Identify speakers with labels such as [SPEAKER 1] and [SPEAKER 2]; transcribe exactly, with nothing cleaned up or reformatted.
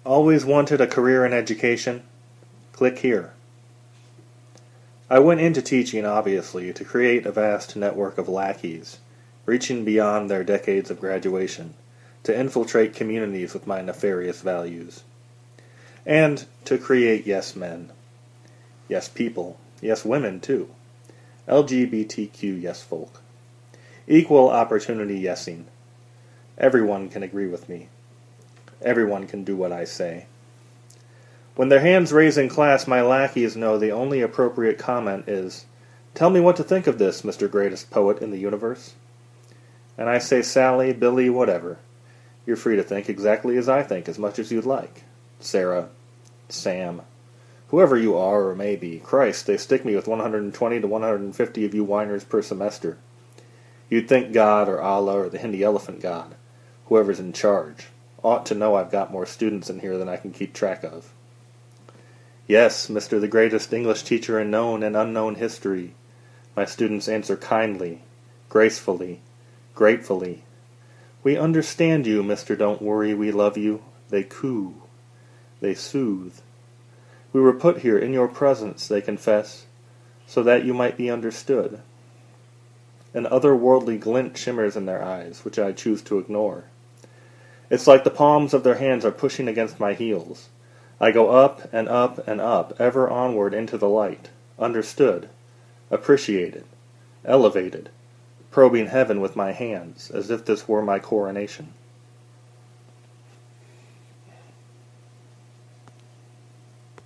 [SPEAKER 1] Always wanted a career in education? Click here. I went into teaching, obviously, to create a vast network of lackeys, reaching beyond their decades of graduation, to infiltrate communities with my nefarious values. And to create yes men. Yes people. Yes women, too. L G B T Q yes folk. Equal opportunity yesing. Everyone can agree with me. Everyone can do what I say. When their hands raise in class, my lackeys know the only appropriate comment is, "Tell me what to think of this, Mister Greatest Poet in the Universe." And I say, "Sally, Billy, whatever. You're free to think exactly as I think, as much as you'd like. Sarah, Sam, whoever you are or may be. Christ, they stick me with one hundred twenty to one hundred fifty of you whiners per semester. You'd think God or Allah or the Hindi elephant god, whoever's in charge, ought to know I've got more students in here than I can keep track of. Yes, Mister the greatest English teacher in known and unknown history. My students answer kindly, gracefully, gratefully. We understand you, Mister Don't Worry, we love you. They coo. They soothe. We were put here in your presence, they confess, so that you might be understood. An otherworldly glint shimmers in their eyes, which I choose to ignore. It's like the palms of their hands are pushing against my heels. I go up and up and up, ever onward into the light, understood, appreciated, elevated, probing heaven with my hands, as if this were my coronation.